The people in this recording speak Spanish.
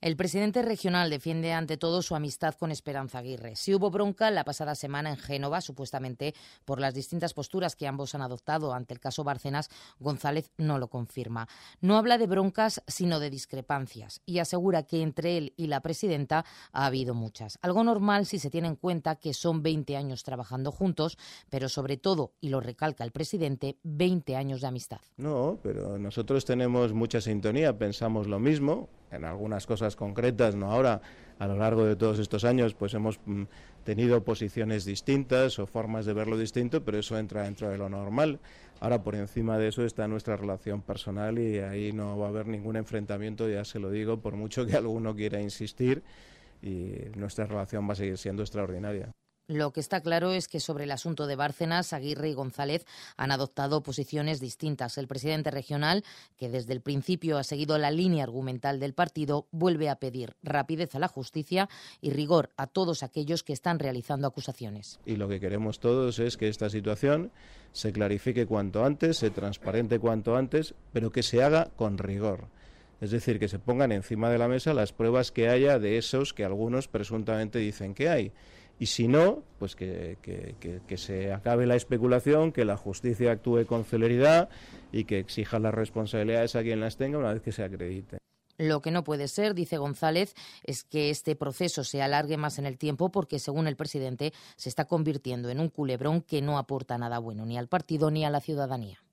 El presidente regional defiende ante todo su amistad con Esperanza Aguirre. Sí hubo bronca la pasada semana en Génova, supuestamente por las distintas posturas que ambos han adoptado ante el caso Bárcenas. González no lo confirma. No habla de broncas, sino de discrepancias, y asegura que entre él y la presidenta ha habido muchas. Algo normal si se tiene en cuenta que son 20 años trabajando juntos, pero sobre todo, y lo recalca el presidente, 20 años de amistad. No, pero nosotros tenemos mucha sintonía, pensamos lo mismo. En algunas cosas concretas, no ahora, a lo largo de todos estos años, pues hemos tenido posiciones distintas o formas de verlo distinto, pero eso entra dentro de lo normal. Ahora, por encima de eso está nuestra relación personal y ahí no va a haber ningún enfrentamiento, ya se lo digo, por mucho que alguno quiera insistir, y nuestra relación va a seguir siendo extraordinaria. Lo que está claro es que sobre el asunto de Bárcenas, Aguirre y González han adoptado posiciones distintas. El presidente regional, que desde el principio ha seguido la línea argumental del partido, vuelve a pedir rapidez a la justicia y rigor a todos aquellos que están realizando acusaciones. Y lo que queremos todos es que esta situación se clarifique cuanto antes, se transparente cuanto antes, pero que se haga con rigor. Es decir, que se pongan encima de la mesa las pruebas que haya de esos que algunos presuntamente dicen que hay. Y si no, pues que se acabe la especulación, que la justicia actúe con celeridad y que exija las responsabilidades a quien las tenga una vez que se acredite. Lo que no puede ser, dice González, es que este proceso se alargue más en el tiempo porque, según el presidente, se está convirtiendo en un culebrón que no aporta nada bueno ni al partido ni a la ciudadanía.